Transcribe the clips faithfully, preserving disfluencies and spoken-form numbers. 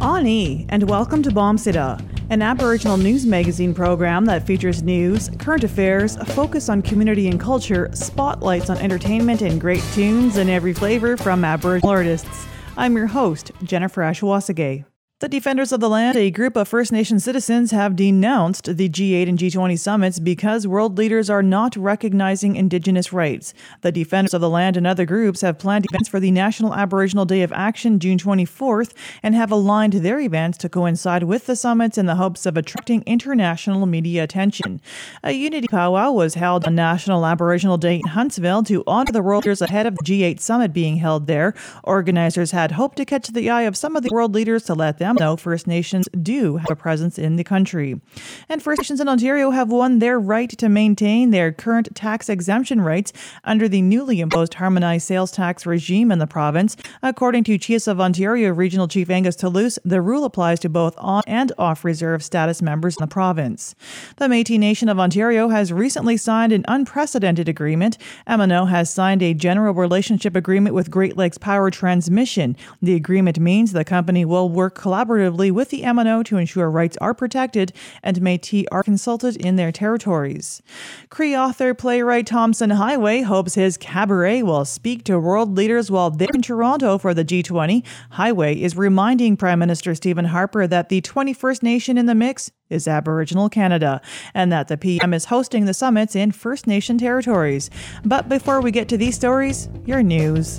Ani, and welcome to Bombsida, an Aboriginal news magazine program that features news, current affairs, a focus on community and culture, spotlights on entertainment, and great tunes in every flavor from Aboriginal artists. I'm your host, Jennifer Ashwasagay. The Defenders of the Land, a group of First Nation citizens, have denounced the G eight and G twenty summits because world leaders are not recognizing Indigenous rights. The Defenders of the Land and other groups have planned events for the National Aboriginal Day of Action, June twenty-fourth, and have aligned their events to coincide with the summits in the hopes of attracting international media attention. A unity powwow was held on National Aboriginal Day in Huntsville to honor the world leaders ahead of the G eight summit being held there. Organizers had hoped to catch the eye of some of the world leaders to let them know First Nations do have a presence in the country. And First Nations in Ontario have won their right to maintain their current tax exemption rights under the newly imposed harmonized sales tax regime in the province. According to Chiefs of Ontario Regional Chief Angus Toulouse, the rule applies to both on and off reserve status members in the province. The Métis Nation of Ontario has recently signed an unprecedented agreement. M N O has signed a general relationship agreement with Great Lakes Power Transmission. The agreement means the company will work collaboratively with the M N O to ensure rights are protected and Métis are consulted in their territories. Cree author playwright Thomson Highway hopes his cabaret will speak to world leaders while they're in Toronto for the G twenty. Highway is reminding Prime Minister Stephen Harper that the twenty-first nation in the mix is Aboriginal Canada, and that the P M is hosting the summits in First Nation territories. But before we get to these stories, your news.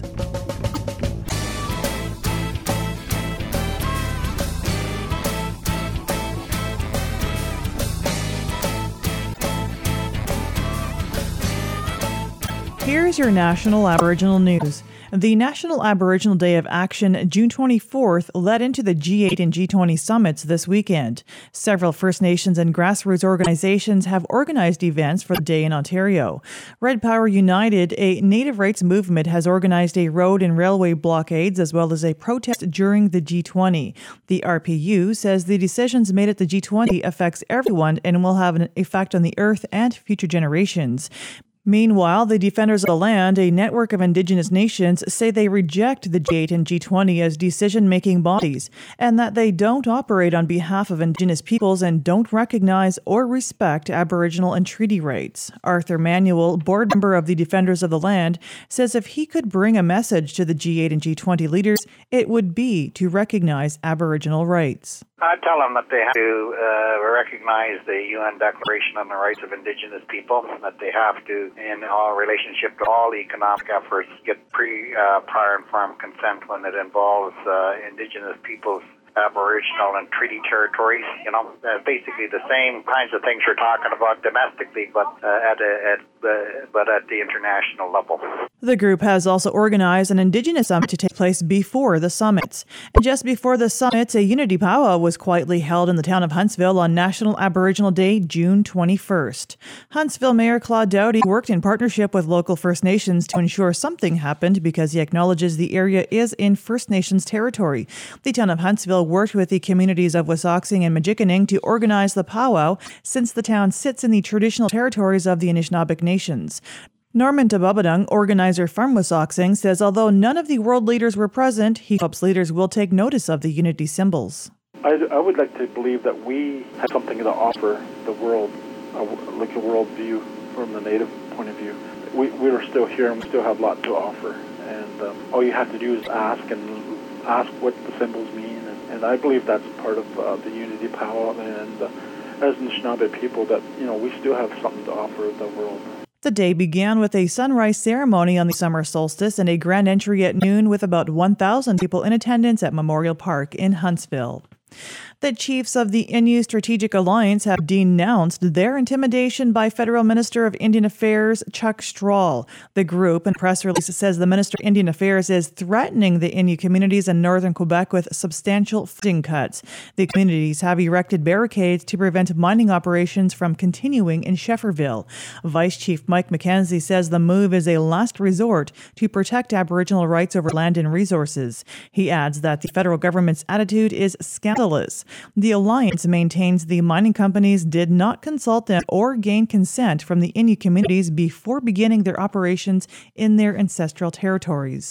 Here's your National Aboriginal News. The National Aboriginal Day of Action, June twenty-fourth, led into the G eight and G twenty summits this weekend. Several First Nations and grassroots organizations have organized events for the day in Ontario. Red Power United, a Native rights movement, has organized a road and railway blockades as well as a protest during the G twenty. The R P U says the decisions made at the G twenty affects everyone and will have an effect on the earth and future generations. Meanwhile, the Defenders of the Land, a network of Indigenous nations, say they reject the G eight and G twenty as decision-making bodies and that they don't operate on behalf of Indigenous peoples and don't recognize or respect Aboriginal and treaty rights. Arthur Manuel, board member of the Defenders of the Land, says if he could bring a message to the G eight and G twenty leaders, it would be to recognize Aboriginal rights. I tell them that they have to uh, recognize the U N Declaration on the Rights of Indigenous People, that they have to, in all relationship to all economic efforts, get pre, uh, prior informed consent when it involves uh, Indigenous peoples, Aboriginal and treaty territories. You know, uh, basically the same kinds of things we're talking about domestically, but uh, at a, at the but at the international level. The group has also organized an Indigenous summit to take place before the summits. And just before the summits, a unity powwow was quietly held in the town of Huntsville on National Aboriginal Day, June twenty-first. Huntsville Mayor Claude Doughty worked in partnership with local First Nations to ensure something happened because he acknowledges the area is in First Nations territory. The town of Huntsville worked with the communities of Wissahickon and Magickaning to organize the powwow since the town sits in the traditional territories of the Anishinaabeg Nations. Norman Tababadung, organizer from Wissahickon, says although none of the world leaders were present, he hopes leaders will take notice of the unity symbols. I, I would like to believe that we have something to offer the world, uh, like a world view from the Native point of view. We, we're still here and we still have a lot to offer. And um, all you have to do is ask and ask what the symbols mean. And I believe that's part of uh, the unity powwow, and uh, as Anishinaabe people, that you know we still have something to offer the world. The day began with a sunrise ceremony on the summer solstice and a grand entry at noon with about one thousand people in attendance at Memorial Park in Huntsville. The chiefs of the Innu Strategic Alliance have denounced their intimidation by Federal Minister of Indian Affairs Chuck Strahl. The group, in a press release, says the Minister of Indian Affairs is threatening the Innu communities in northern Quebec with substantial funding cuts. The communities have erected barricades to prevent mining operations from continuing in Shefferville. Vice Chief Mike McKenzie says the move is a last resort to protect Aboriginal rights over land and resources. He adds that the federal government's attitude is scandalous. The alliance maintains the mining companies did not consult them or gain consent from the Innu communities before beginning their operations in their ancestral territories.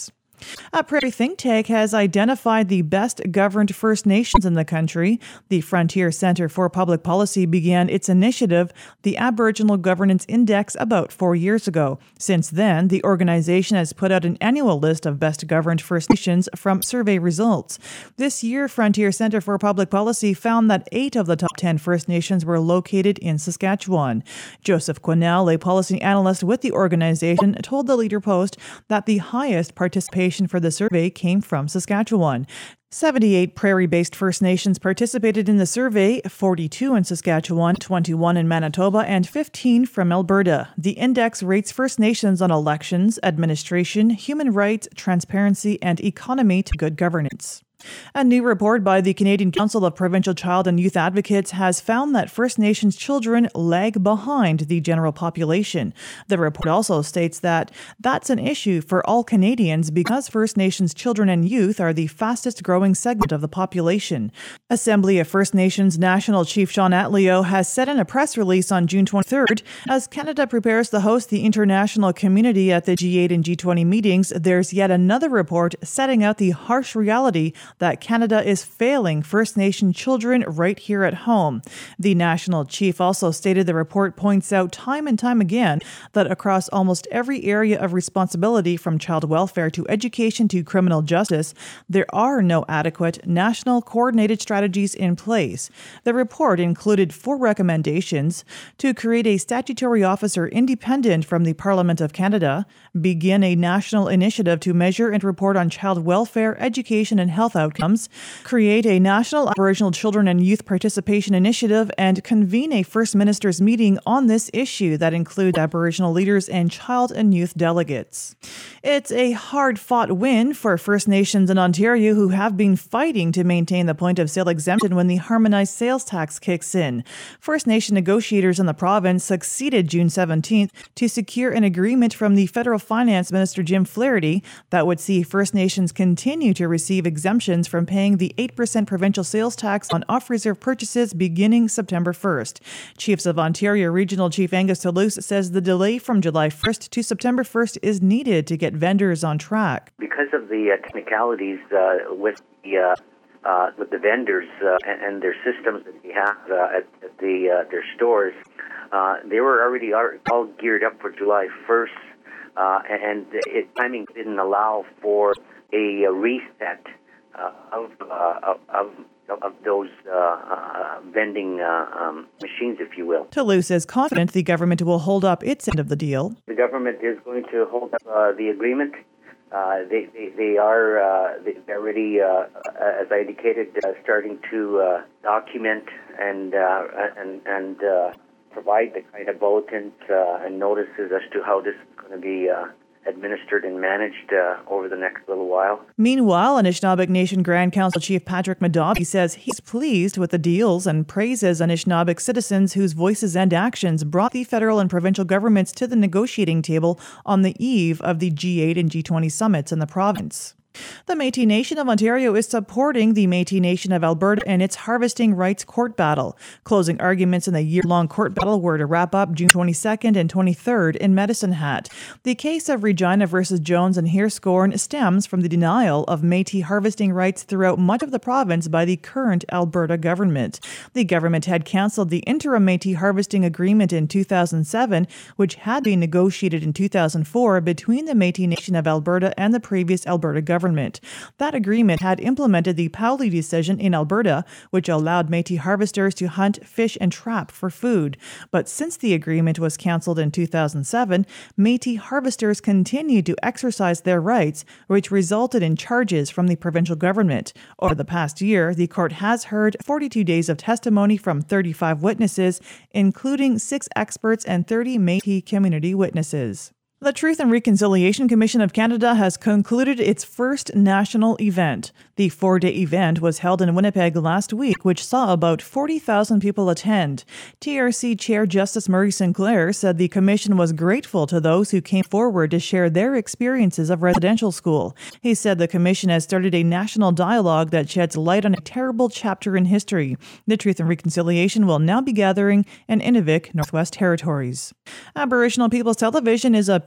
A Prairie think tank has identified the best governed First Nations in the country. The Frontier Centre for Public Policy began its initiative, the Aboriginal Governance Index, about four years ago. Since then, the organization has put out an annual list of best governed First Nations from survey results. This year, Frontier Centre for Public Policy found that eight of the top ten First Nations were located in Saskatchewan. Joseph Quinnell, a policy analyst with the organization, told the Leader Post that the highest participation for the survey came from Saskatchewan. seventy-eight prairie-based First Nations participated in the survey, forty-two in Saskatchewan, twenty-one in Manitoba, and fifteen from Alberta. The index rates First Nations on elections, administration, human rights, transparency, and economy to good governance. A new report by the Canadian Council of Provincial Child and Youth Advocates has found that First Nations children lag behind the general population. The report also states that that's an issue for all Canadians because First Nations children and youth are the fastest growing segment of the population. Assembly of First Nations National Chief Sean Atleo has said in a press release on June twenty-third, as Canada prepares to host the international community at the G eight and G twenty meetings, there's yet another report setting out the harsh reality that Canada is failing First Nation children right here at home. The national chief also stated the report points out time and time again that across almost every area of responsibility, from child welfare to education to criminal justice, there are no adequate national coordinated strategies in place. The report included four recommendations: to create a statutory officer independent from the Parliament of Canada, begin a national initiative to measure and report on child welfare, education, and health outcomes, create a national Aboriginal children and youth participation initiative, and convene a First Ministers meeting on this issue that includes Aboriginal leaders and child and youth delegates. It's a hard-fought win for First Nations in Ontario who have been fighting to maintain the point of sale exemption when the harmonized sales tax kicks in. First Nation negotiators in the province succeeded June seventeenth to secure an agreement from the Federal Finance Minister Jim Flaherty that would see First Nations continue to receive exemptions from paying the eight percent provincial sales tax on off-reserve purchases beginning September first. Chiefs of Ontario Regional Chief Angus Toulouse says the delay from July first to September first is needed to get vendors on track. Because of the uh, technicalities uh, with the uh, uh, with the vendors uh, and, and their systems that they have uh, at, at the uh, their stores, uh, they were already all geared up for July first, uh, and it timing didn't allow for a, a reset Uh, of, uh, of of those uh, uh, vending uh, um, machines, if you will. Toulouse is confident the government will hold up its end of the deal. The government is going to hold up uh, the agreement. Uh, they, they they are uh, they already, uh, as I indicated, uh, starting to uh, document and uh, and and uh, provide the kind of bulletins uh, and notices as to how this is going to be Uh, administered and managed uh, over the next little while. Meanwhile, Anishinaabeg Nation Grand Council Chief Patrick Madobby says he's pleased with the deals and praises Anishinaabeg citizens whose voices and actions brought the federal and provincial governments to the negotiating table on the eve of the G eight and G twenty summits in the province. The Métis Nation of Ontario is supporting the Métis Nation of Alberta in its harvesting rights court battle. Closing arguments in the year-long court battle were to wrap up June twenty-second and twenty-third in Medicine Hat. The case of Regina versus Jones and Hearscorn stems from the denial of Métis harvesting rights throughout much of the province by the current Alberta government. The government had cancelled the interim Métis harvesting agreement in two thousand seven, which had been negotiated in two thousand four between the Métis Nation of Alberta and the previous Alberta government. That agreement had implemented the Powley decision in Alberta, which allowed Métis harvesters to hunt, fish, and trap for food. But since the agreement was cancelled in two thousand seven, Métis harvesters continued to exercise their rights, which resulted in charges from the provincial government. Over the past year, the court has heard forty-two days of testimony from thirty-five witnesses, including six experts and thirty Métis community witnesses. The Truth and Reconciliation Commission of Canada has concluded its first national event. The four-day event was held in Winnipeg last week, which saw about forty thousand people attend. T R C Chair Justice Murray Sinclair said the commission was grateful to those who came forward to share their experiences of residential school. He said the commission has started a national dialogue that sheds light on a terrible chapter in history. The Truth and Reconciliation will now be gathering in Inuvik, Northwest Territories. Aboriginal People's Television is a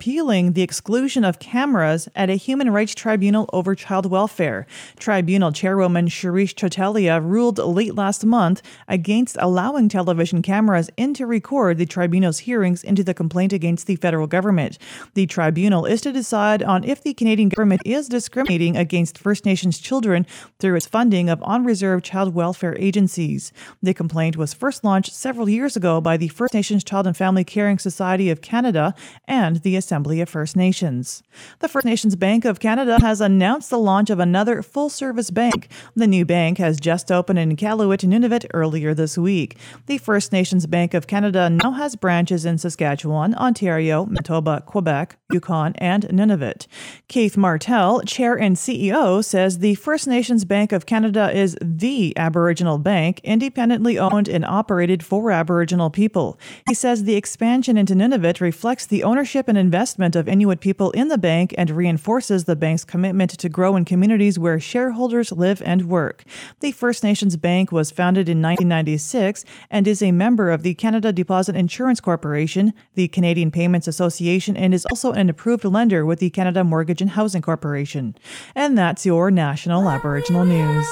appealing the exclusion of cameras at a human rights tribunal over child welfare. Tribunal Chairwoman Shirish Chotelia ruled late last month against allowing television cameras in to record the tribunal's hearings into the complaint against the federal government. The tribunal is to decide on if the Canadian government is discriminating against First Nations children through its funding of unreserved child welfare agencies. The complaint was first launched several years ago by the First Nations Child and Family Caring Society of Canada and the Assembly of First Nations. The First Nations Bank of Canada has announced the launch of another full-service bank. The new bank has just opened in Iqaluit, Nunavut earlier this week. The First Nations Bank of Canada now has branches in Saskatchewan, Ontario, Manitoba, Quebec, Yukon, and Nunavut. Keith Martell, Chair and C E O, says the First Nations Bank of Canada is the Aboriginal bank, independently owned and operated for Aboriginal people. He says the expansion into Nunavut reflects the ownership and investment of Inuit people in the bank and reinforces the bank's commitment to grow in communities where shareholders live and work. The First Nations Bank was founded in nineteen ninety-six and is a member of the Canada Deposit Insurance Corporation, the Canadian Payments Association, and is also an approved lender with the Canada Mortgage and Housing Corporation. And that's your National Aboriginal News.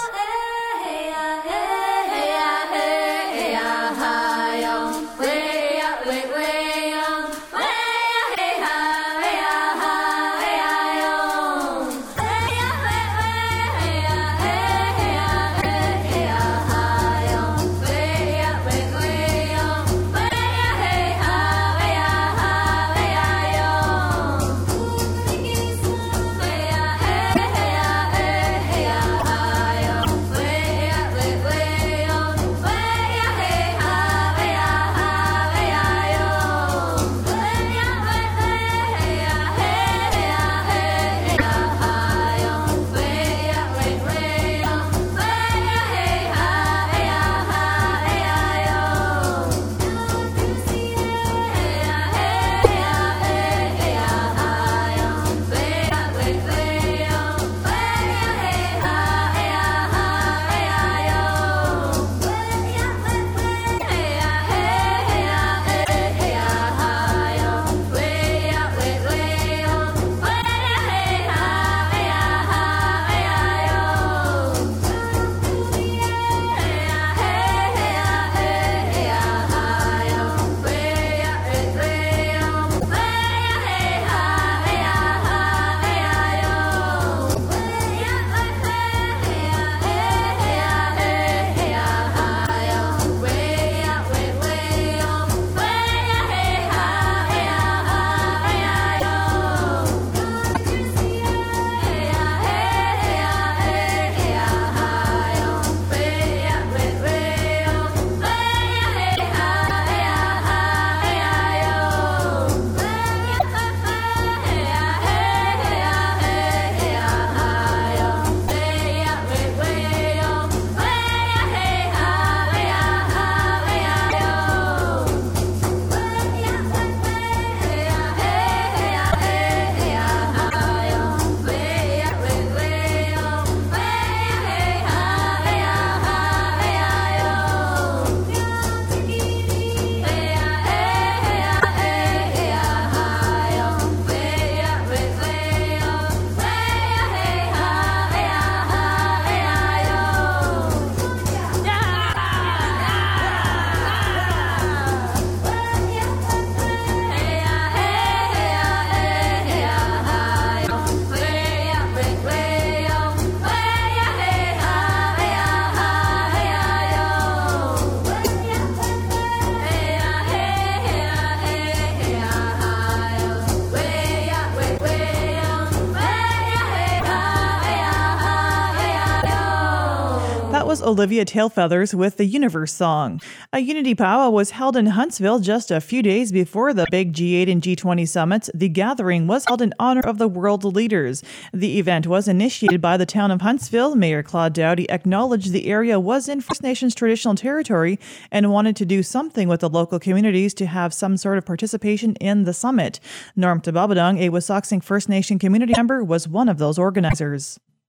was Olivia Tailfeathers with the Universe Song. A Unity Powwow was held in Huntsville just a few days before the big G eight and G twenty summits. The gathering was held in honor of the world leaders. The event was initiated by the town of Huntsville. Mayor Claude Doughty acknowledged the area was in First Nations traditional territory and wanted to do something with the local communities to have some sort of participation in the summit. Norm Tababadong, a Wissahickon First Nation community member, was one of those organizers.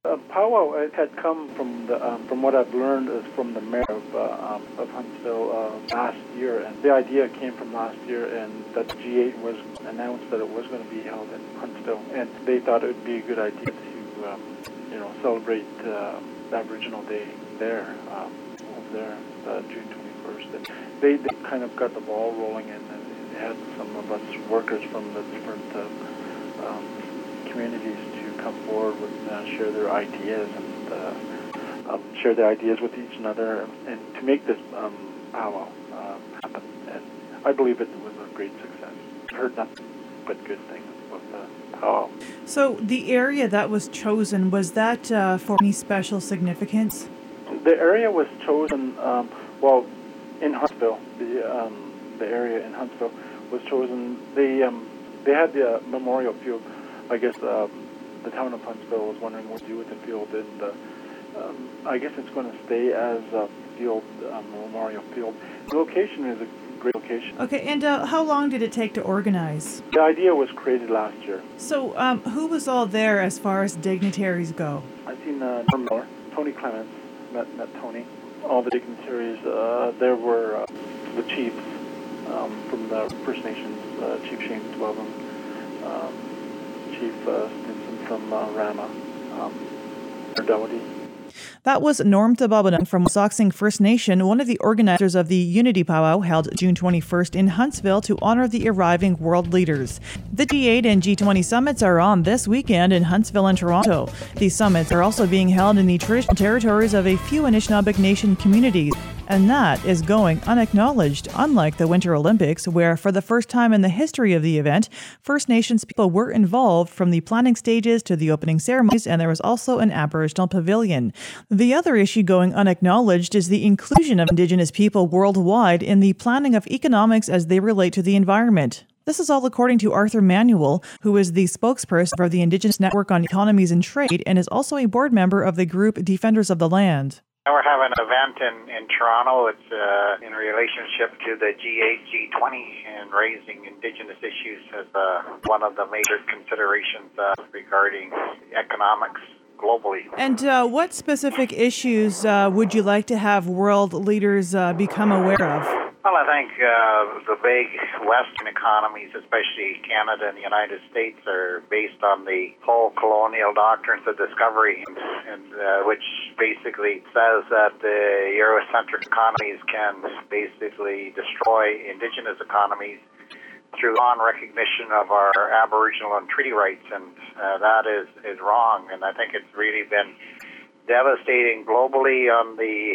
Uh, powwow it had come from the um, from what I've learned is from the mayor of, uh, um, of Huntsville uh, last year, and the idea came from last year, and that the G eight was announced that it was going to be held in Huntsville, and they thought it would be a good idea to um, you know celebrate uh, Aboriginal Day there um, over there uh, June twenty-first. And they they kind of got the ball rolling, and, and they had some of us workers from the different uh, um, communities come forward with uh, share their ideas and uh, um, share their ideas with each other, and to make this um, powwow uh, happen. And I believe it was a great success. I've heard nothing but good things about the powwow. So the area that was chosen, was that uh, for any special significance? The area was chosen, um, well, in Huntsville. The um, the area in Huntsville was chosen. They um, they had the uh, memorial field, I guess. Um, The town of Huntsville was wondering what to do with the field, and uh, um, I guess it's going to stay as a field, um, memorial field. The location is a great location. Okay, and uh, how long did it take to organize? The idea was created last year. So um, who was all there as far as dignitaries go? I've seen uh, Norm Miller, Tony Clements, met, met Tony. All the dignitaries, uh, there were uh, the chiefs um, from the First Nations, uh, Chief Shane Dwellum, um, Chief uh, Stinson from uh, Rama, um, Doherty. That was Norm Tababanan from Saksing First Nation, one of the organizers of the Unity Powwow held June twenty-first in Huntsville to honor the arriving world leaders. The G eight and G twenty summits are on this weekend in Huntsville and Toronto. These summits are also being held in the traditional territories of a few Anishinaabe Nation communities. And that is going unacknowledged, unlike the Winter Olympics, where for the first time in the history of the event, First Nations people were involved from the planning stages to the opening ceremonies, and there was also an Aboriginal pavilion. The other issue going unacknowledged is the inclusion of Indigenous people worldwide in the planning of economics as they relate to the environment. This is all according to Arthur Manuel, who is the spokesperson for the Indigenous Network on Economies and Trade and is also a board member of the group Defenders of the Land. We're having an event in, in Toronto. It's uh, in relationship to the G eight, G twenty, and raising Indigenous issues as uh, one of the major considerations uh, regarding economics globally. And uh, what specific issues uh, would you like to have world leaders uh, become aware of? Well, I think uh, the big Western economies, especially Canada and the United States, are based on the whole colonial doctrines of discovery, and, and uh, which basically says that the Eurocentric economies can basically destroy Indigenous economies through non-recognition of our Aboriginal and treaty rights, and uh, that is, is wrong. And I think it's really been devastating globally on the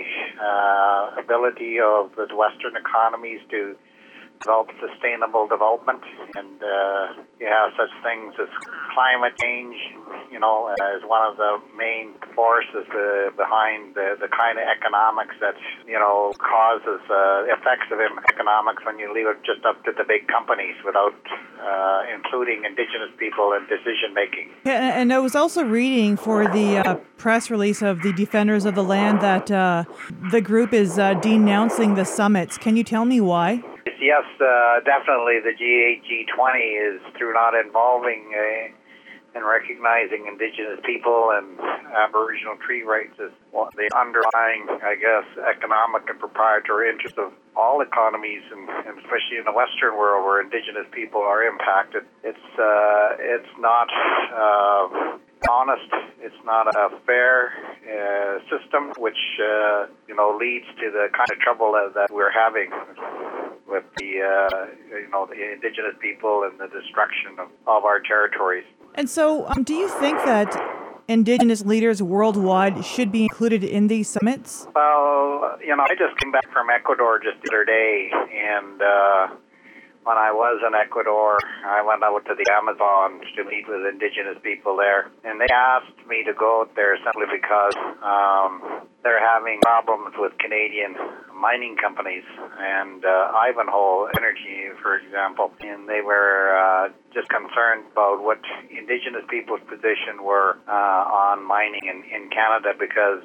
uh, ability of the Western economies to develop sustainable development, and uh, you have such things as climate change, you know, as one of the main forces uh, behind the, the kind of economics that, you know, causes uh, effects of economics when you leave it just up to the big companies without uh, including Indigenous people in decision making. Yeah, and I was also reading for the uh, press release of the Defenders of the Land that uh, the group is uh, denouncing the summits. Can you tell me why? Yes, uh, definitely the G eight, G twenty is through not involving uh, and recognizing Indigenous people and Aboriginal treaty rights as the underlying, I guess, economic and proprietary interests of all economies, and, and especially in the Western world where Indigenous people are impacted. It's uh, it's not uh, honest. It's not a fair uh, system, which uh, you know leads to the kind of trouble that, that we're having with the uh, you know the Indigenous people and the destruction of, of our territories. And so, um, do you think that Indigenous leaders worldwide should be included in these summits? Well, you know, I just came back from Ecuador just the other day, and uh, when I was in Ecuador, I went out to the Amazon to meet with Indigenous people there, and they asked me to go out there simply because um, they're having problems with Canadian mining companies and uh, Ivanhoe Energy, for example, and they were uh, just concerned about what Indigenous people's position were uh, on mining in, in Canada, because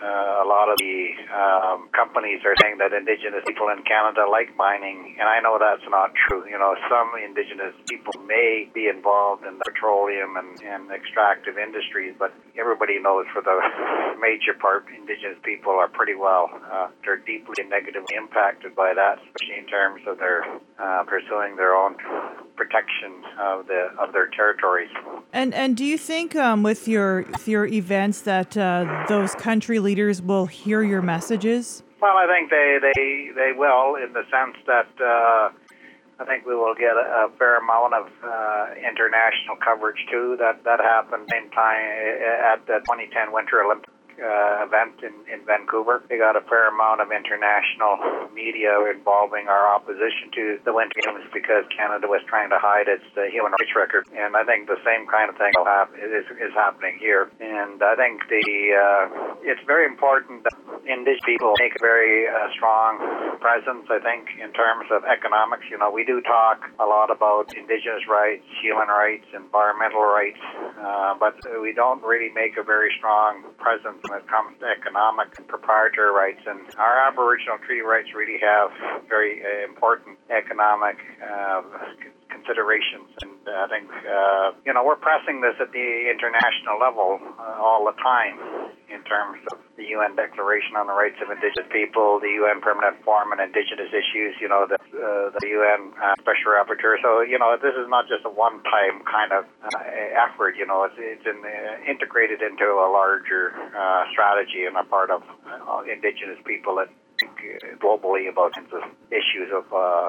uh, a lot of the um, companies are saying that Indigenous people in Canada like mining, and I know that's not true. You know, some Indigenous people may be involved in the petroleum and, and extractive industries, but everybody knows for the major part, Indigenous people are pretty well, uh, they're deeply and negatively impacted by that, especially in terms of their uh, pursuing their own protection of the of their territories. And and do you think um, with your with your events that uh, those country leaders will hear your messages? Well, I think they they, they will, in the sense that uh, I think we will get a, a fair amount of uh, international coverage too. That that happened in time at the twenty ten Winter Olympics. Uh, event in, in Vancouver. They got a fair amount of international media involving our opposition to the Winter Games because Canada was trying to hide its uh, human rights record. And I think the same kind of thing will happen, is, is happening here. And I think the uh, it's very important that Indigenous people make a very uh, strong presence, I think, in terms of economics. You know, we do talk a lot about Indigenous rights, human rights, environmental rights, uh, but we don't really make a very strong presence when it comes to economic and proprietary rights. And our Aboriginal treaty rights really have very uh, important economic uh, considerations. And I think, uh, you know, we're pressing this at the international level uh, all the time in terms of the U N Declaration on the Rights of Indigenous People, the U N Permanent Forum on Indigenous Issues, you know, the, uh, the U N uh, Special Rapporteur. So, you know, this is not just a one-time kind of uh, effort, you know, it's, it's in, uh, integrated into a larger uh, strategy and a part of uh, Indigenous people that think uh, globally about the issues of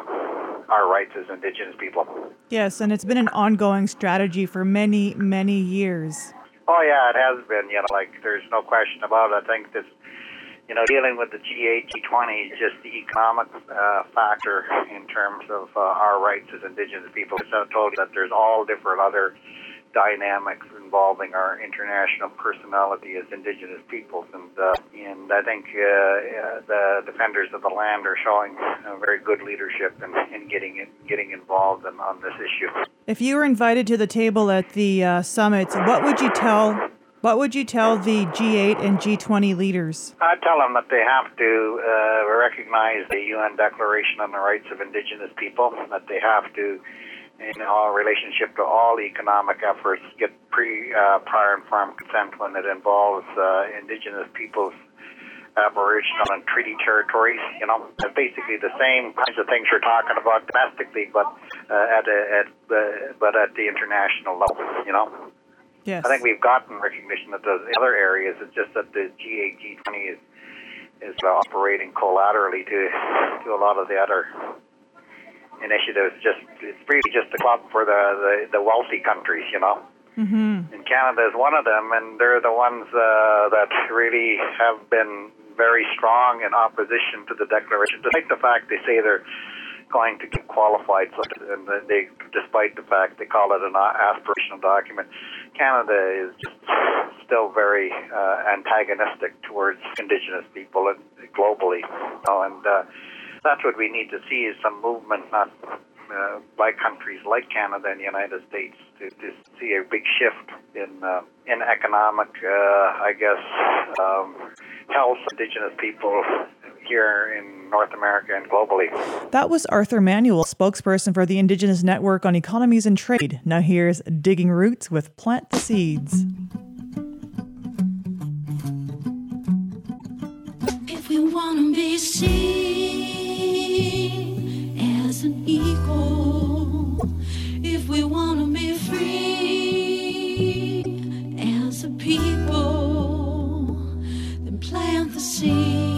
uh, our rights as Indigenous people. Yes, and it's been an ongoing strategy for many, many years. Oh, yeah, it has been, you know, like, there's no question about it. I think this, you know, dealing with the G eight, G twenty is just the economic uh, factor in terms of uh, our rights as Indigenous people. It's not told that there's all different other dynamics involving our international personality as Indigenous peoples, and uh, and I think uh, uh, the defenders of the land are showing uh, very good leadership in, in getting in, getting involved in, on this issue. If you were invited to the table at the uh, summit, what would you tell? What would you tell the G eight and G twenty leaders? I'd tell them that they have to uh, recognize the U N Declaration on the Rights of Indigenous People, that they have to, in all relationship to all economic efforts, get pre, uh, prior informed consent when it involves uh, Indigenous peoples, Aboriginal and treaty territories. You know, it's basically the same kinds of things we're talking about domestically, but uh, at a, at the but at the international level. You know. Yes. I think we've gotten recognition of the other areas. It's just that the G eight, G twenty is is operating collaterally to to a lot of the other initiatives. Just it's really just a club for the, the, the wealthy countries, you know. Mm-hmm. And Canada is one of them, and they're the ones uh, that really have been very strong in opposition to the declaration, despite the fact they say they're going to get qualified, and they, despite the fact they call it an aspirational document. Canada is just still very uh, antagonistic towards Indigenous people and globally, you know, and uh, that's what we need to see is some movement, not uh, by countries like Canada and the United States, to, to see a big shift in uh, in economic, uh, I guess, um, health of Indigenous people here in North America and globally. That was Arthur Manuel, spokesperson for the Indigenous Network on Economies and Trade. Now here's Digging Roots with Plant the Seeds. If we want to be seen as an equal, if we want to be free as a people, then plant the seeds.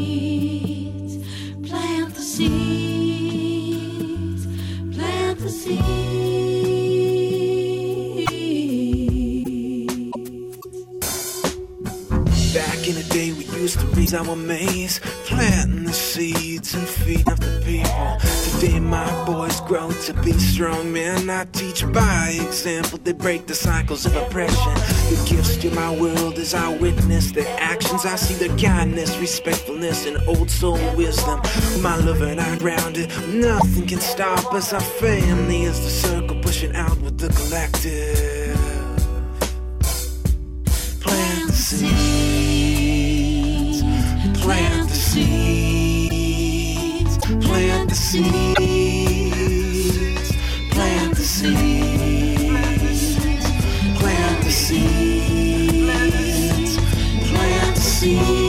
Plant the seeds, plant the seeds. Back in the day we used to raise our maize, planting the seeds and feeding up the people. Today my boys grow to be strong men. I teach by example, they break the cycles of oppression. The gifts to my world as I witness their actions. I see their kindness, respectfulness, and old soul wisdom. My love and I grounded, nothing can stop us. Our family is the circle pushing out with the collective. Plant the seeds. Plant the seeds, plant the seeds, plant the seeds, plant the seeds, plant the seeds.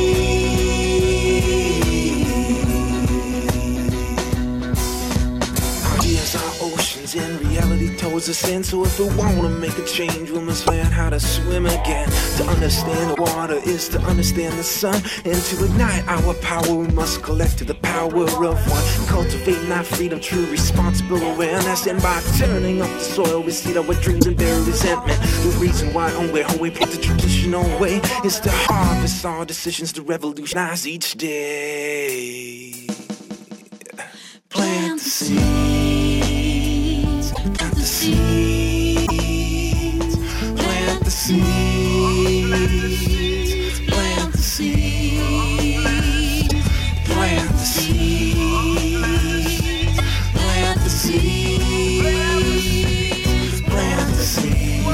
Ideas are oceans and reality toes us in. So if we wanna make a change, we must learn how to swim again. To understand the water is to understand the sun, and to ignite our power we must collect to the power of one. Cultivating our freedom, true responsible awareness, and by turning up the soil we seed our dreams and bury resentment. The reason why on we're home we pick the traditional way is to harvest our decisions to revolutionize each day. Plant the seeds, plant the seeds, plant the seeds, plant the seeds, plant the seeds, plant the seeds, plant the seeds,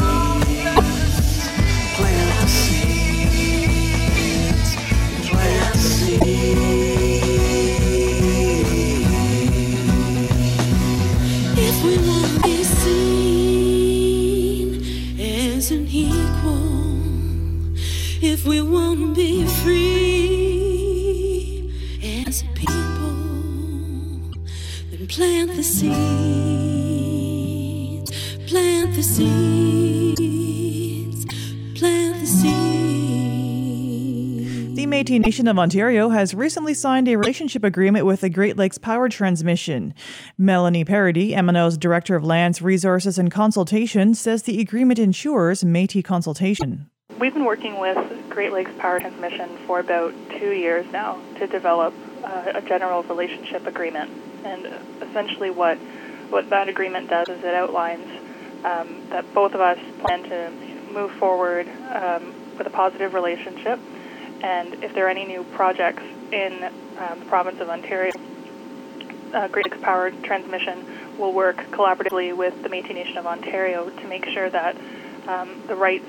plant the seeds, plant the seeds. If we want to be seen as an equal, if we want to be free as a people, then plant the seeds, plant the seeds, plant the seeds. The Métis Nation of Ontario has recently signed a relationship agreement with the Great Lakes Power Transmission. Melanie Paradis, M N O's Director of Lands, Resources and Consultation, says the agreement ensures Métis consultation. We've been working with Great Lakes Power Transmission for about two years now to develop uh, a general relationship agreement. And essentially what what that agreement does is it outlines um, that both of us plan to move forward um, with a positive relationship. And if there are any new projects in um, the province of Ontario, uh, Great Lakes Power Transmission will work collaboratively with the Métis Nation of Ontario to make sure that um, the rights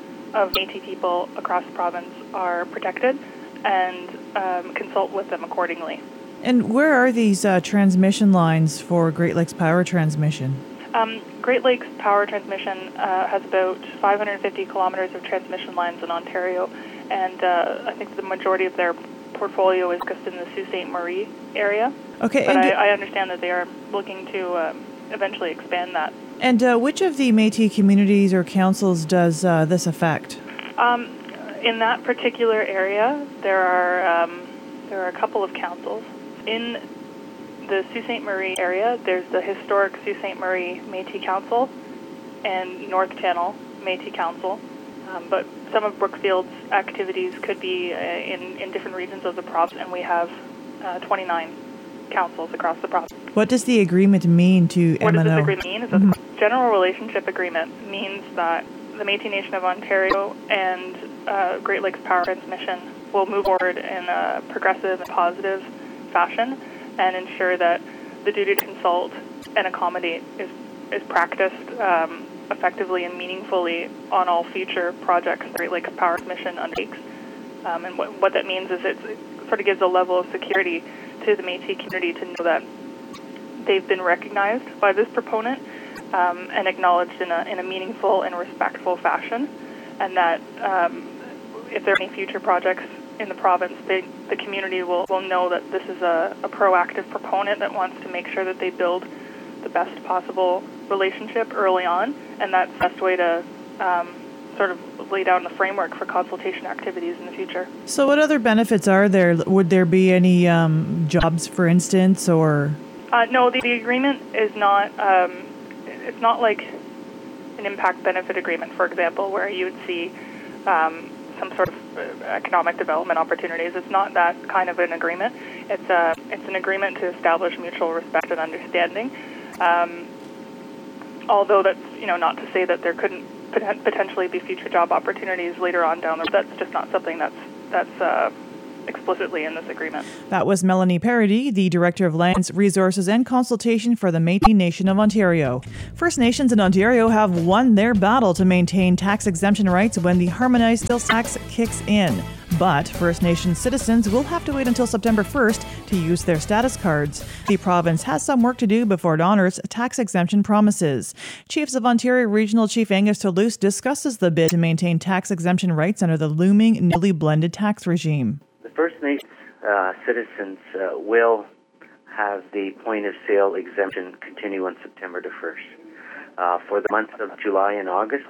of Métis people across the province are protected and um, consult with them accordingly. And where are these uh, transmission lines for Great Lakes Power Transmission? Um, Great Lakes Power Transmission uh, has about five hundred fifty kilometers of transmission lines in Ontario, and uh, I think the majority of their portfolio is just in the Sault Ste. Marie area. Okay, but and I, I understand that they are looking to um, eventually expand that. And uh, which of the Métis communities or councils does uh, this affect? Um, in that particular area, there are um, there are a couple of councils. In the Sault Ste. Marie area, there's the historic Sault Ste. Marie Métis Council and North Channel Métis Council. Um, but some of Brookfield's activities could be uh, in, in different regions of the province, and we have uh, twenty-nine councils across the province. What does the agreement mean to what M N O? What does this agreement mean? Is mm-hmm. A general relationship agreement means that the Métis Nation of Ontario and uh, Great Lakes Power Transmission will move forward in a progressive and positive fashion and ensure that the duty to consult and accommodate is, is practiced um, effectively and meaningfully on all future projects the Great Lakes Power Transmission undertakes. Um, and what, what that means is it sort of gives a level of security to the Métis community to know that they've been recognized by this proponent um, and acknowledged in a, in a meaningful and respectful fashion, and that um, if there are any future projects in the province, they, the community will, will know that this is a, a proactive proponent that wants to make sure that they build the best possible relationship early on, and that's the best way to um, sort of lay down the framework for consultation activities in the future. So what other benefits are there? Would there be any um, jobs, for instance, or? Uh, no, the, the agreement is not, um, it's not like an impact benefit agreement, for example, where you would see um, some sort of economic development opportunities. It's not that kind of an agreement. It's a, it's an agreement to establish mutual respect and understanding. Um, although that's, you know, not to say that there couldn't pot- potentially be future job opportunities later on down the road. That's just not something that's that's uh, explicitly in this agreement. That was Melanie Paradis, the Director of Lands, Resources and Consultation for the Métis Nation of Ontario. First Nations in Ontario have won their battle to maintain tax exemption rights when the harmonized sales tax kicks in. But First Nation citizens will have to wait until September first to use their status cards. The province has some work to do before it honors tax exemption promises. Chiefs of Ontario Regional Chief Angus Toulouse discusses the bid to maintain tax exemption rights under the looming newly blended tax regime. The First Nations uh, citizens uh, will have the point of sale exemption continue on September the first. Uh, for the months of July and August,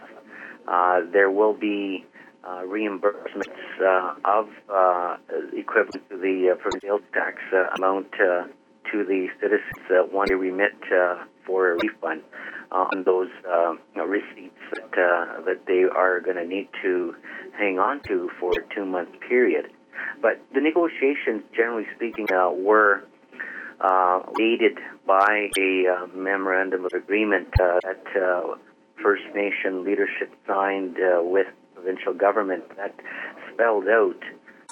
uh, there will be uh, reimbursements uh, of uh, equivalent to the uh, sales tax uh, amount uh, to the citizens uh, when they remit uh, for a refund on those uh, receipts that, uh, that they are going to need to hang on to for a two-month period. But the negotiations, generally speaking, uh, were uh, aided by a uh, memorandum of agreement uh, that uh, First Nation leadership signed uh, with provincial government that spelled out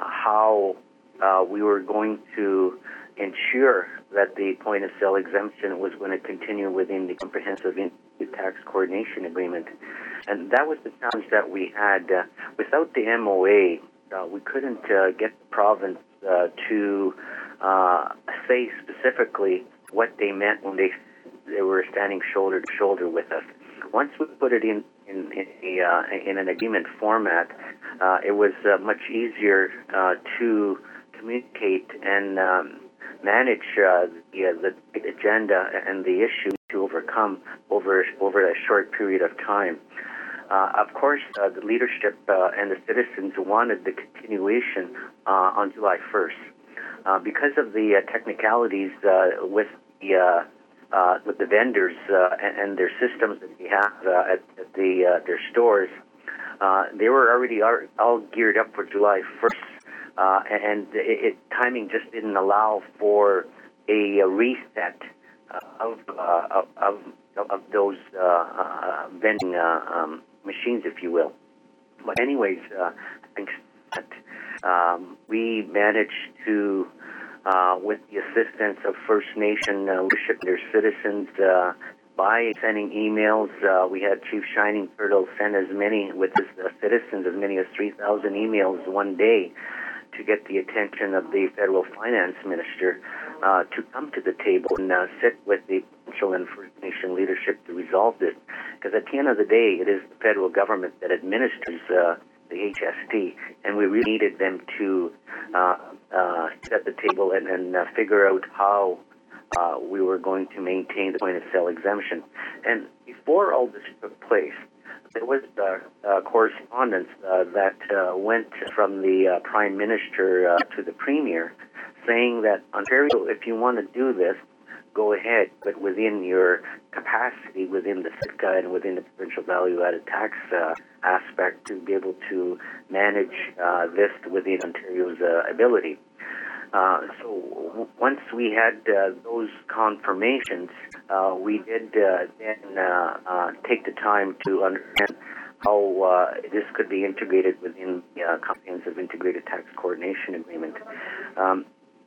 how uh, we were going to ensure that the point-of-sale exemption was going to continue within the Comprehensive Tax Coordination Agreement. And that was the challenge that we had. Uh, without the M O A, uh, we couldn't uh, get the province uh, to uh, say specifically what they meant when they they were standing shoulder to shoulder with us. Once we put it in in, in, a, uh, in an agreement format, uh, it was uh, much easier uh, to communicate and um, manage uh, the, uh, the agenda and the issue to overcome over over a short period of time. Uh, of course, uh, the leadership uh, and the citizens wanted the continuation uh, on July first. Uh, because of the uh, technicalities uh, with the uh, uh, with the vendors uh, and, and their systems that they have uh, at, at the uh, their stores, uh, they were already are, all geared up for July first. Uh, and it, it, timing just didn't allow for a, a reset uh, of, uh, of of those uh, uh, vending uh, um, machines, if you will. But anyways, uh, thanks to that, um, we managed to, uh, with the assistance of First Nation uh, leadership, their citizens, uh, by sending emails, uh, we had Chief Shining Turtle send as many, with his uh, citizens, as many as three thousand emails one day, to get the attention of the federal finance minister uh, to come to the table and uh, sit with the provincial and First Nation leadership to resolve this. Because at the end of the day, it is the federal government that administers uh, the H S T, and we really needed them to uh, uh, sit at the table and, and uh, figure out how uh, we were going to maintain the point-of-sale exemption. And before all this took place, there was uh, uh, correspondence uh, that uh, went from the uh, Prime Minister uh, to the Premier saying that, Ontario, if you want to do this, go ahead, but within your capacity, within the S I T C A and within the provincial value-added tax uh, aspect, to be able to manage uh, this within Ontario's uh, ability. Uh, so w- once we had uh, those confirmations, uh, we did uh, then uh, uh, take the time to understand how uh, this could be integrated within the uh, Comprehensive Integrated Tax Coordination Agreement. Um,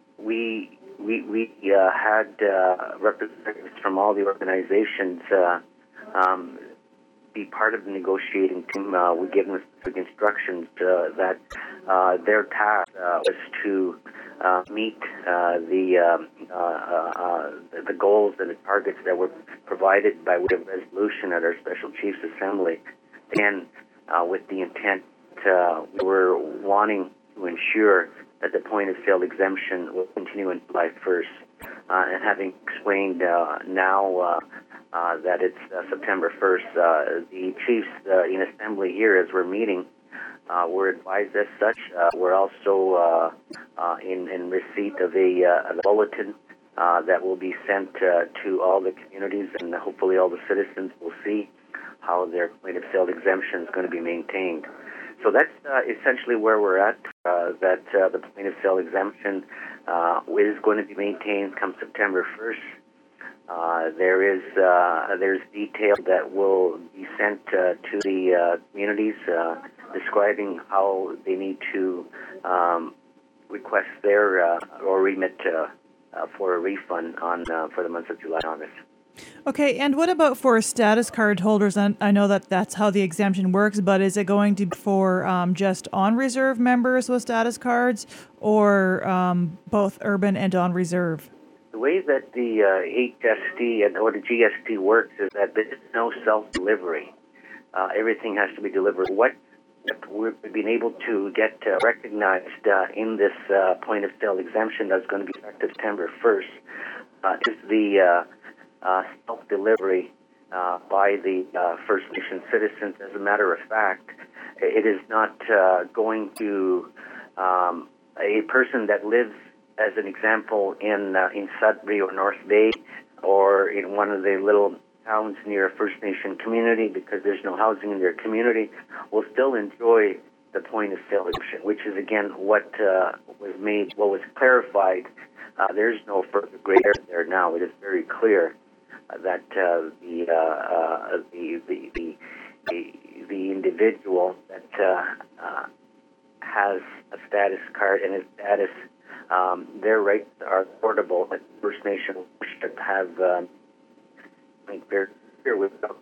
we we, we uh, had uh, representatives from all the organizations uh, um, be part of the negotiating team. Uh, we gave them specific instructions uh, that uh, their task uh, was to Uh, meet uh, the um, uh, uh, the goals and the targets that were provided by way of resolution at our Special Chiefs Assembly. Again, uh, with the intent, uh, we were wanting to ensure that the point-of-sale exemption will continue on July first. Uh, and having explained uh, now uh, uh, that it's uh, September first, uh, the Chiefs uh, in Assembly here, as we're meeting, Uh, we're advised as such. Uh, we're also uh, uh, in, in receipt of a, uh, a bulletin uh, that will be sent uh, to all the communities, and hopefully all the citizens will see how their point-of-sale exemption is going to be maintained. So that's uh, essentially where we're at, uh, that uh, the point-of-sale exemption uh, is going to be maintained come September first. Uh, there is uh, there's detail that will be sent uh, to the uh, communities uh, describing how they need to um, request their uh, or remit uh, uh, for a refund on uh, for the months of July and August. Okay, and what about for status card holders? And I know that that's how the exemption works, but is it going to be for um, just on-reserve members with status cards, or um, both urban and on-reserve? The way that the uh, H S T and or the G S T works is that there is no self-delivery. Uh, everything has to be delivered. What we've been able to get uh, recognized uh, in this uh, point-of-sale exemption that's going to be effective September first uh, is the uh, Uh, self-delivery uh, by the uh, First Nation citizens. As a matter of fact, it is not uh, going to um, a person that lives, as an example, in uh, in Sudbury or North Bay or in one of the little towns near a First Nation community, because there's no housing in their community, will still enjoy the point-of-sale exemption, which is again what uh, was made, what was clarified. Uh, there's no further gray area there now. It is very clear that uh, the, uh, uh, the, the the the the individual that uh, uh, has a status card and his status, um, their rights are portable. That First Nation should have, um, I think, very clear with the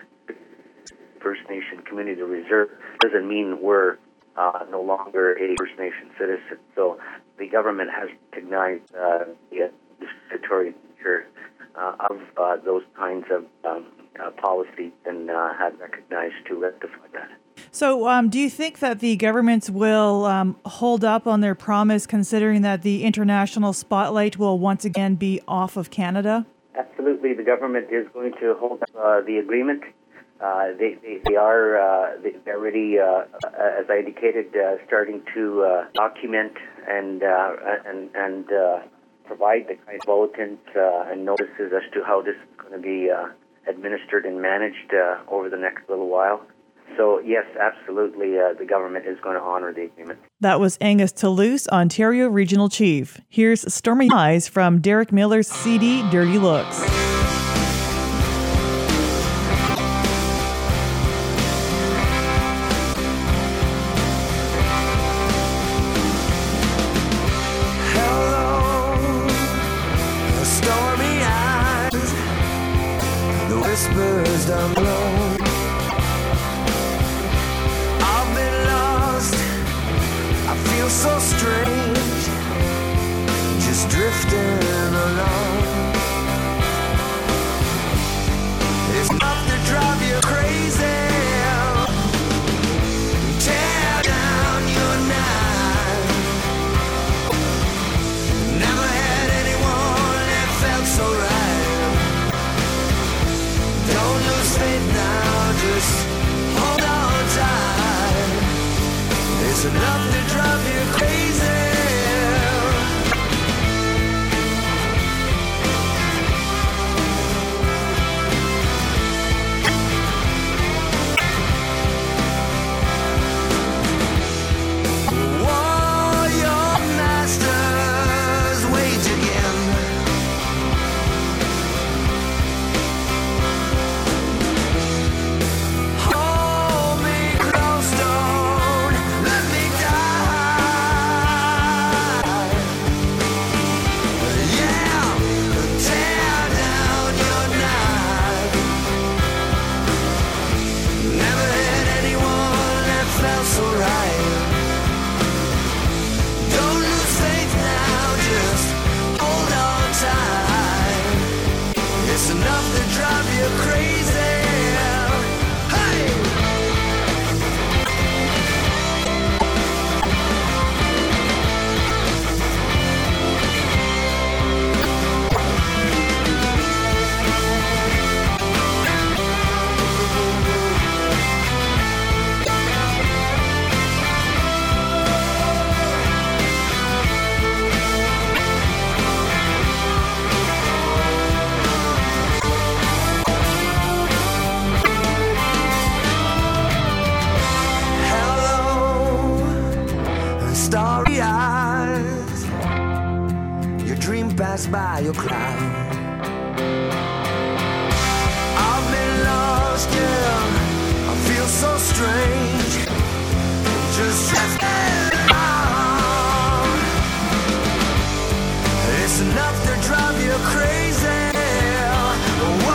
First Nation Community Reserve doesn't mean we're uh, no longer a First Nation citizen. So the government has recognized uh, the discriminatory nature Uh, of uh, those kinds of um, uh, policies and uh, have recognized to rectify that. So um, do you think that the governments will um, hold up on their promise, considering that the international spotlight will once again be off of Canada? Absolutely. The government is going to hold up uh, the agreement. Uh, they, they, they are uh, they already, uh, as I indicated, uh, starting to uh, document and, uh, and, and uh, provide the kind of bulletins uh, and notices as to how this is going to be uh, administered and managed uh, over the next little while. So, yes, absolutely, uh, the government is going to honor the agreement. That was Angus Toulouse, Ontario Regional Chief. Here's Stormy Eyes from Derek Miller's C D, Dirty Looks. Whispers down below. I've been lost. I feel so strange, just drifting along. It's enough to drive you crazy. Tear down your night. Never had anyone that felt so right. Don't lose faith now, just hold on tight. It's enough to drive you crazy. Warrior masters wage again. It's enough to drive you crazy. Hey! Starry eyes, your dream passed by your cloud. I've been lost, yeah, I feel so strange, just drifting around. It's enough to drive you crazy.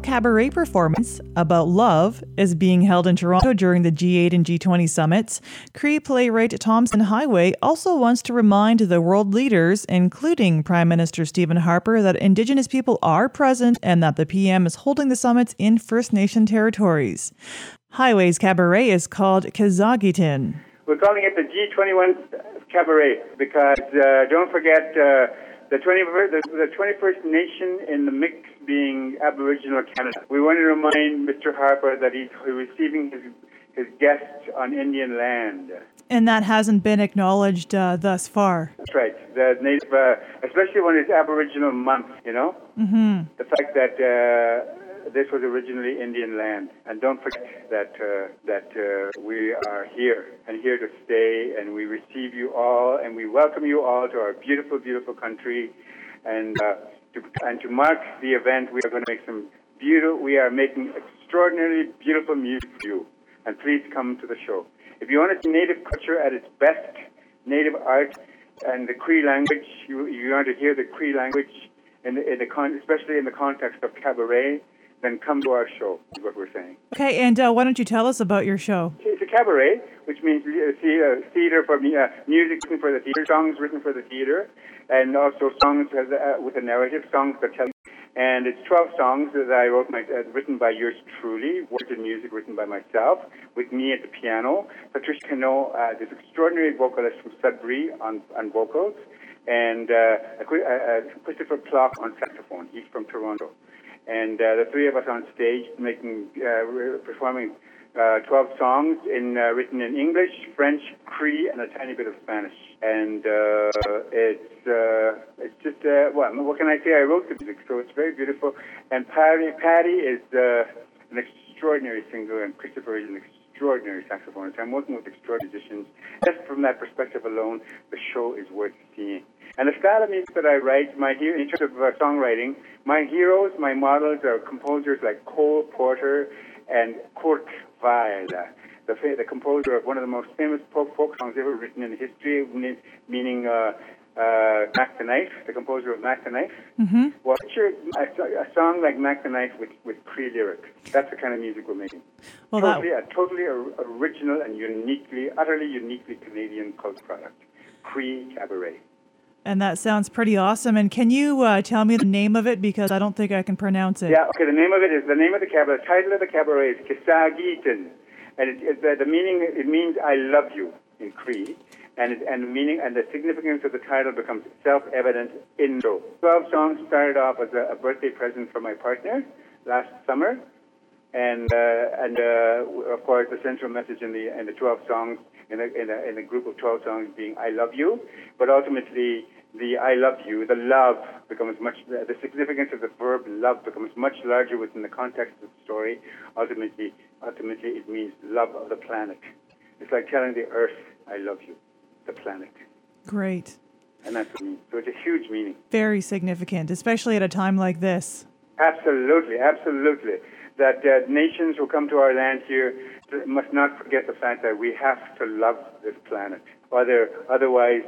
cabaret performance about love is being held in Toronto during the G eight and G twenty summits. Cree playwright Thompson Highway also wants to remind the world leaders, including Prime Minister Stephen Harper, that Indigenous people are present and that the P M is holding the summits in First Nation territories. Highway's cabaret is called Kazagitin. We're calling it the G twenty-one Cabaret because uh, don't forget uh, the, twenty-first, the, the twenty-first nation in the mix being Aboriginal Canada. We want to remind Mister Harper that he's receiving his, his guests on Indian land. And that hasn't been acknowledged uh, thus far. That's right. The native, uh, especially when it's Aboriginal month, you know? Mm-hmm. The fact that uh, this was originally Indian land. And don't forget that uh, that uh, we are here and here to stay, and we receive you all, and we welcome you all to our beautiful, beautiful country. And uh, to, and to mark the event, we are going to make some beautiful, we are making extraordinarily beautiful music for you. And please come to the show. If you want to see Native culture at its best, Native art, and the Cree language, you, you want to hear the Cree language, in the, in the con, especially in the context of cabaret, then come to our show, is what we're saying. Okay, and uh, why don't you tell us about your show? It's a cabaret, which means theater for me, uh, music written for the theater, songs written for the theater, and also songs with, uh, with a narrative, songs that tell. And it's twelve songs that I wrote, my, uh, written by yours truly, words and music written by myself, with me at the piano, Patricia Cano, uh, this extraordinary vocalist from Sudbury on, on vocals, and uh, uh, Christopher Plock on saxophone. He's from Toronto. And uh, the three of us on stage making, uh, performing uh, twelve songs in uh, written in English, French, Cree, and a tiny bit of Spanish. And uh, it's uh, it's just uh, well, what can I say? I wrote the music, so it's very beautiful. And Patty Patty is uh, an extraordinary singer, and Christopher is an extraordinary saxophonist. I'm working with extraordinary musicians. Just from that perspective alone, the show is worth seeing. And the style of music that I write, my in terms of uh, songwriting, my heroes, my models are composers like Cole Porter and Kurt Weill, the, the composer of one of the most famous folk, folk songs ever written in history, meaning uh, uh, Mac the Knife, the composer of Mac the Knife. Mm-hmm. Well, sure, a, a song like Mac the Knife with, with Cree lyrics. That's the kind of music we're making. Well, totally, that... A totally original and uniquely, utterly uniquely Canadian cult product. Cree Cabaret. And that sounds pretty awesome. And can you uh, tell me the name of it, because I don't think I can pronounce it? Yeah, okay, the name of it is, the name of the cabaret, the title of the cabaret is Kisagitan. And it, it, the, the meaning, it means I love you in Cree. And it, and the meaning and the significance of the title becomes self-evident in show. Twelve songs started off as a, a birthday present for my partner last summer. And, uh, and uh, of course, the central message in the, in the twelve songs, in a, in, a, in a group of twelve songs being I love you. But ultimately, the I love you, the love becomes much, the significance of the verb love becomes much larger within the context of the story. Ultimately, ultimately it means love of the planet. It's like telling the earth, I love you, the planet. Great. And that's what it means. So it's a huge meaning. Very significant, especially at a time like this. Absolutely, absolutely. That uh, nations who come to our land here must not forget the fact that we have to love this planet. Other, otherwise,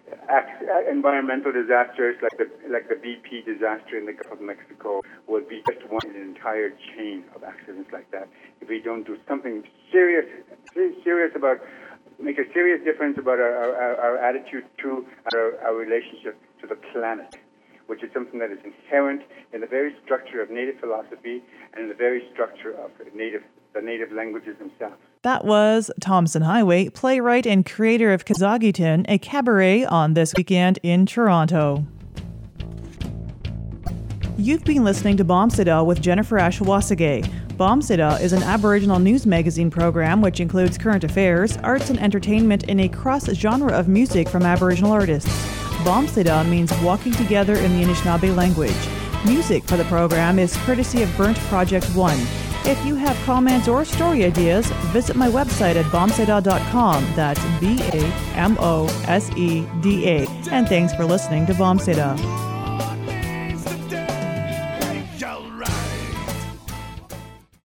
Ac- environmental disasters like the like the B P disaster in the Gulf of Mexico will be just one in an entire chain of accidents like that. If we don't do something serious, serious about, make a serious difference about our, our, our attitude to our, our relationship to the planet, which is something that is inherent in the very structure of Native philosophy and in the very structure of Native the Native languages themselves. That was Thompson Highway, playwright and creator of Kazagitin, a cabaret on This Weekend in Toronto. You've been listening to Bombsida with Jennifer Ashwasage. Bombsida is an Aboriginal news magazine program which includes current affairs, arts and entertainment in a cross-genre of music from Aboriginal artists. Bombsida means walking together in the Anishinaabe language. Music for the program is courtesy of Burnt Project One. If you have comments or story ideas, visit my website at bombseda dot com. That's B A M O S E D A. And thanks for listening to Bombsida.